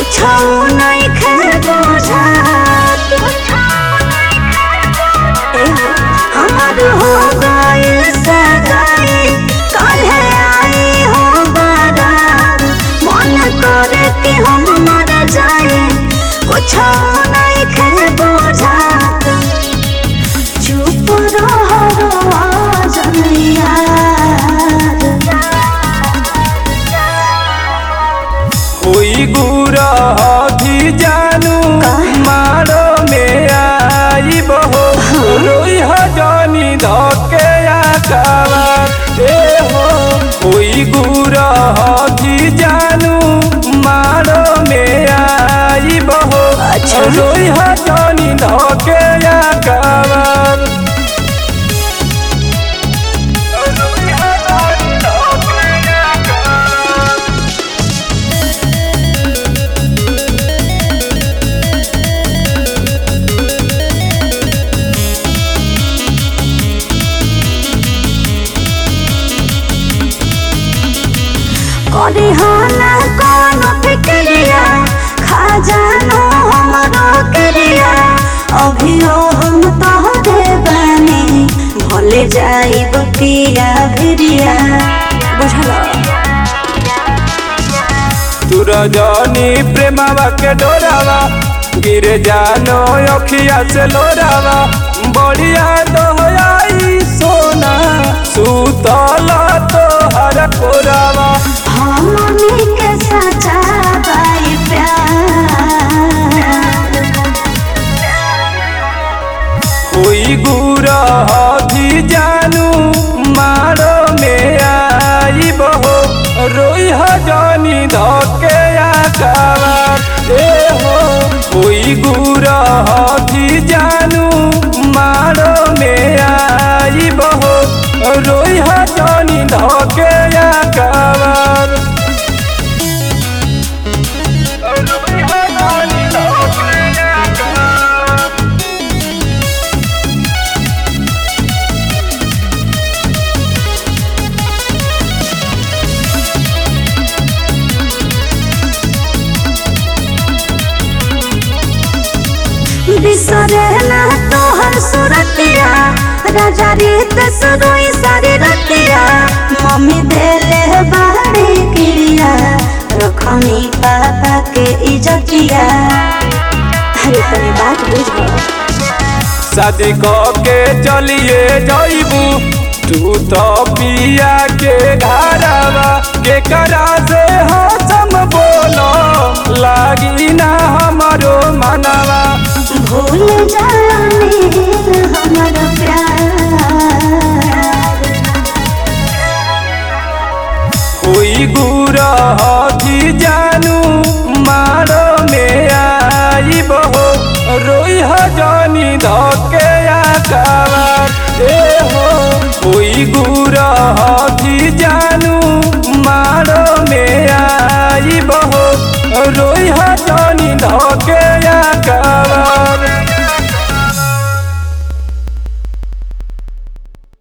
कुछ नहीं खे बुझात हमार हो गइल सगाई काल्हे आई हो बारात मन करे कि हम मर जाए कुछ नहीं खे बुझात चुप रहो जनिया कोई गुरा भी जानू मारो में आई बहो रोई हजानी धके आकावा ए हो कोई गुरा भी जानू मारो में आई बहो रोई हजानी धके आकावा करी होला कौन फिक्रिया खा जानो हमरो करिया अभियो हम तोहरे बानी भले जाई बपिया भिरिया बुझल तू रजनी प्रेमावा के डोरावा गिरे जानो अखिया से लोरावा बढ़िया दोहयाई सोना सुतल तोहर कोरावा हमनी के सच्चा बाई प्यार कोई गुरा भी जानू मारो में आई बहो रोई हजानी धके आकावा ए हो कोई गुरा भी जानू मारो में आई बहो रोई हजानी धके आकावा बिसरे ना तोहर सुरतिया राजा रीत सुरोई सारी रतिया मम्मी देले बाहरी क्रिया रखनी पापा के इज्जतिया अरे तनी बात बुझो शादी के चलिए जाइबू तू तो पिया के घरवा के करा से हसम बोलो लागी ना हमारो मनवा भूल जाने हमारा प्यार कोई गुरा भी जानू मारो में आई बहो रोई हजानी धके आकावा ए हो कोई गुरा भी जानू मारो में आई बहो रोई हजानी